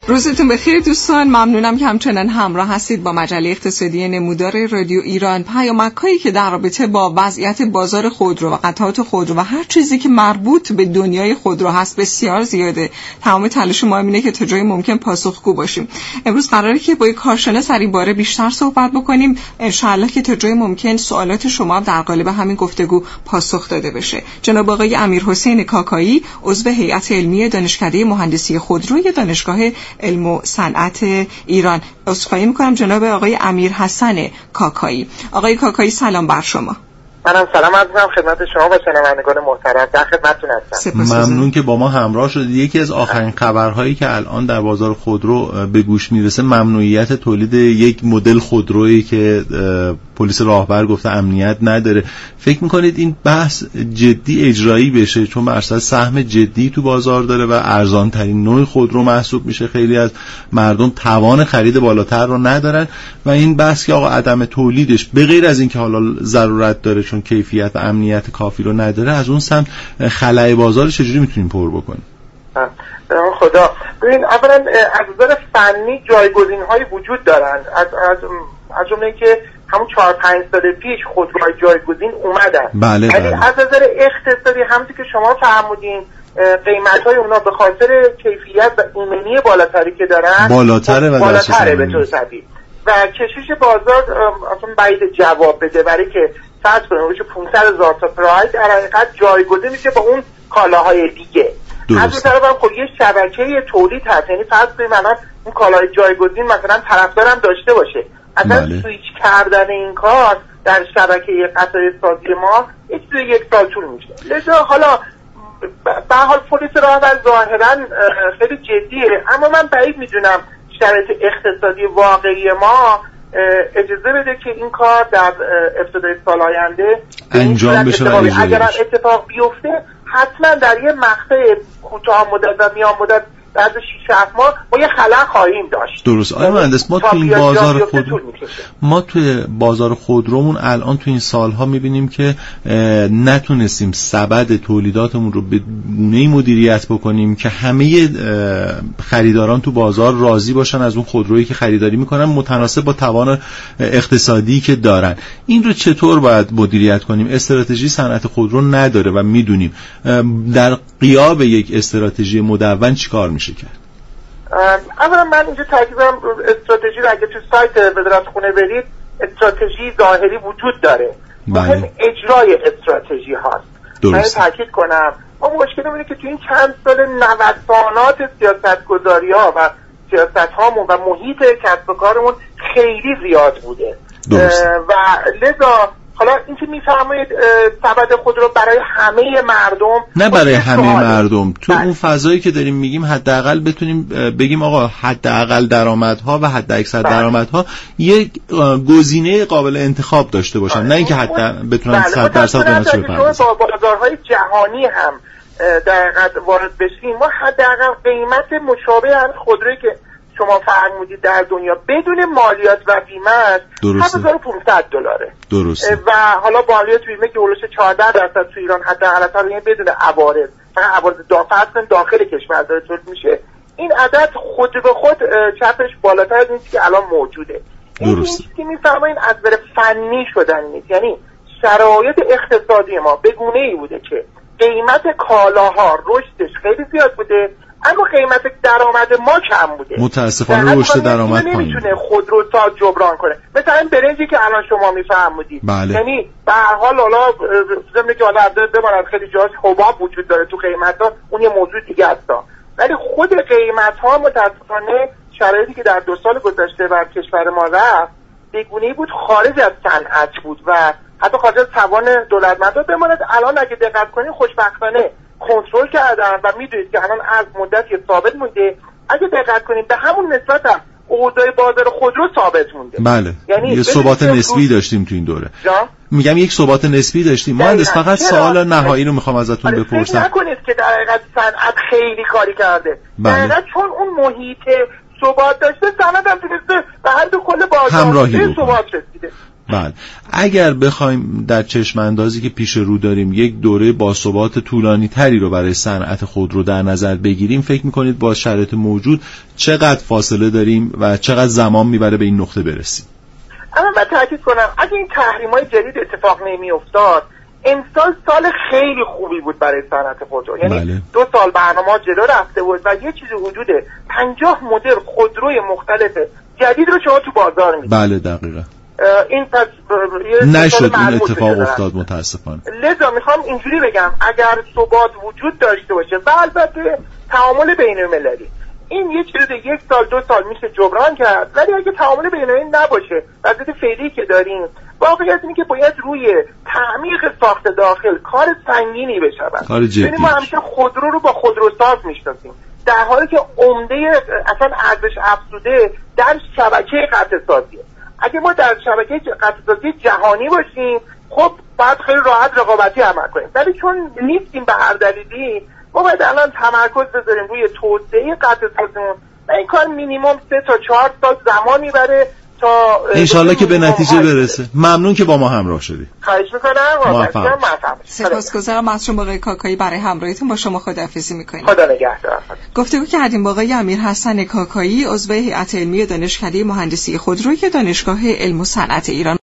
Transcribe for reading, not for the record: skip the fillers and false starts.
روزتون بخیر دوستان، ممنونم که همچنان همراه هستید با مجله اقتصادی نمودار رادیو ایران. پیامک‌هایی که در رابطه با وضعیت بازار خودرو و قطعات خودرو و هر چیزی که مربوط به دنیای خودرو هست بسیار زیاده. تمام تلاش ما اینه که تا جای ممکن پاسخگو باشیم. امروز قراره که با یک کارشناس در این باره بیشتر صحبت بکنیم، ان شاءالله که تا جای ممکن سوالات شما در قالب همین گفتگو پاسخ داده بشه. جناب آقای امیرحسین کاکایی، عضو هیئت علمی دانشکده مهندسی خودروی دانشگاه علم و صنعت ایران. عذرخواهی میکنم جناب آقای امیرحسین کاکایی. آقای کاکایی سلام بر شما. منم سلام عرض می‌کنم خدمت شما و شنوندگان محترم. در خدمتتون هستم. ممنون که با ما همراه شدید. یکی از آخرین خبرهایی که الان در بازار خودرو به گوش میرسه ممنوعیت تولید یک مدل خودرویی که پلیس راهبر گفته امنیت نداره. فکر میکنید این بحث جدی اجرایی بشه؟ چون بر اساس سهم جدی تو بازار داره و ارزان ترین نوع خودرو محسوب میشه. خیلی از مردم توان خرید بالاتر رو ندارن و این بحث که آقا عدم تولیدش به غیر از این که حالا ضرورت داره چون کیفیت و امنیت کافی رو نداره، از اون سمت خلأ بازار چجوری میتونیم پر بکنیم؟ خدا ببین، اولا از نظر فنی جایگزین‌های وجود دارن، از جمله که همون 4-5 سال پیش خودروهای جایگزین اومدن. بله. از نظر اقتصادی همونطور که شما فرمودین قیمت‌های اونا به خاطر کیفیت و ایمنی بالاتری که دارن بالاتره به طور طبیعی و کشش بازار اصلا بعید جواب بده، برای که فرض کنیم روش 500,000 تا پراید در حقیقت جایگزین میشه با اون کالاهای دیگه. از اون طرف هم خب یه شبکه تولید هست، یعنی فرض کنیم الان اون کالای جایگزین مثلا طرفدارم داشته باشه، اصلا سویچ کردن این کار در شبکه قطار سازی ما یک سال طول میشه. لذا حالا به حال پلیس راهبر ظاهرا خیلی جدیه، اما من بعید میدونم شرایط اقتصادی واقعی ما اجازه بده که این کار در ابتدای سال آینده انجام بشه. اگر اتفاق بیفته حتما در یه مقطع کوتاه مدت و میان مدت بعد 6-7 ماه ما یه خلأ خواهیم داشت. درست. آقای مهندس، ما توی بازار خودرومون الان توی این سالها میبینیم که نتونستیم سبد تولیداتمون رو به گونه‌ای مدیریت بکنیم که همه خریداران تو بازار راضی باشن از اون خودرویی که خریداری میکنن متناسب با توان اقتصادی که دارن. این رو چطور باید مدیریت کنیم؟ استراتژی صنعت خودرو نداره و میدونیم. در غیاب یک استراتژی مدون چیکار میشه کرد؟ اولا من اینجا تاکیدم استراتژی رو اگه تو سایت وزارت خونه برید استراتژی ظاهری وجود داره. مهم اجرای استراتژی هاست. من تاکید کنم ما مشکل اینه که تو این چند سال نوسانات سیاستگذاری ها و سیاست هامون و محیط کسب و کارمون خیلی زیاد بوده و لذا حالا این که میفرمایید سبد خود رو برای همه مردم، نه برای همه مردم، تو اون فضایی که داریم میگیم حداقل بتونیم بگیم آقا حداقل درآمدها و حداکثر درآمدها یک گزینه قابل انتخاب داشته باشن، نه اینکه حتی بتونن 100% قیمتش رو بپردازن. با بازارهای جهانی هم در حقیقت وارد بشیم، ما حداقل قیمت مشابه هم خودرویی که شما فرمودید در دنیا بدون مالیات و بیمه $7,500. درسته. و حالا مالیات بیمه که اولش 14% تو ایران حداقل یعنی بدون عوارض، فقط عوارض داخل کشور داره تولید میشه. این عدد خود به خود چپش بالاتر از این که الان موجوده. این که میفرمایین از نظر فنی شدن نیست، یعنی شرایط اقتصادی ما به گونه‌ای بوده که قیمت کالاها رشدش خیلی زیاد بوده اما قیمت درآمد ما کم بوده. متاسفانه رشد درآمد پایین نمیتونه خودروساز جبران کنه. مثلا این برنجی که الان شما میفرمودید، یعنی به هر حال حالا ضمن که حالا بماند خیلی جاش حباب وجود داره تو قیمت‌ها، اون یه موضوع دیگه است. ولی خود قیمت‌ها متاسفانه شرایطی که در 2 سال گذشته بر کشور ما رفت بگونه‌ای بود خارج از صنعت بود و حتی خارج از توان دولتمندا. بماند الان اگه دقت کنید خوشبختانه کنترل کردن و میدونید که الان از مدتی ثابت مونده. اگه دقت کنید به همون نسبت هم اوضاع بازار خودرو ثابت مونده. بله، یعنی یه ثبات نسبی داشتیم تو این دوره. میگم یک ثبات نسبی داشتیم. مهندس فقط سوال نهایی رو میخوام ازتون بپرسم. فکر نکنید که در حقیقت صنعت خیلی کاری کرده. در حقیقت چون اون محیط ثبات داشته صنعت هم تونسته به هر دو کل بازار ثبات رسیده. بله، اگر بخوایم در چشم اندازی که پیش رو داریم یک دوره باثبات طولانی تری رو برای صنعت خودرو در نظر بگیریم، فکر میکنید با شرایط موجود چقدر فاصله داریم و چقدر زمان میبره به این نقطه برسیم؟ اما من تاکید کنم اگه این تحریم‌های جدید اتفاق نمی‌افتاد، امسال سال خیلی خوبی بود برای صنعت خودرو. یعنی بله. 2 سال برنامه جلو رفته بود و یه چیزی حدود 50 مدل خودروی مختلف جدید رو شما تو بازار می‌دید. بله دقیقاً. این پس نشد این اتفاق افتاد متاسفانه. لذا میخوام اینجوری بگم اگر ثبات وجود داشته باشه و البته تعامل بین‌المللی، این یه چیز 1 سال 2 سال میشه جبران کرد، ولی اگه تعامل بین‌المللی نباشه وضعیت فعلی که داریم، واقعیت اینه که باید روی تعمیق ساخت داخل کار سنگینی بشه. کار جدی. یعنی ما همیشه خودرو رو با خودروساز میشناسیم، در حالی که عمده اصلا ارزش افزوده در شبکه قطعه‌سازیه. اگه ما در شبکه قطعه‌سازی جهانی باشیم، خب باید خیلی راحت رقابتی عمل کنیم، ولی چون نیستیم به هر دلیلی، ما باید الان تمرکز بذاریم روی توسعه قطعه‌سازیمون و این کار مینیمم 3 تا 4 سال زمان میبره تا انشالله که به نتیجه برسه. ممنون که با ما همراه شدی. خواهش میکنم. سپاسگزارم از شما آقای کاکایی برای همراهیتون. با شما خداحافظی میکنیم. خدا نگهدار. گفتگو کردیم با آقای امیرحسن کاکایی، عضو هیئت علمی دانشکده مهندسی خودروی دانشگاه علم و صنعت ایران.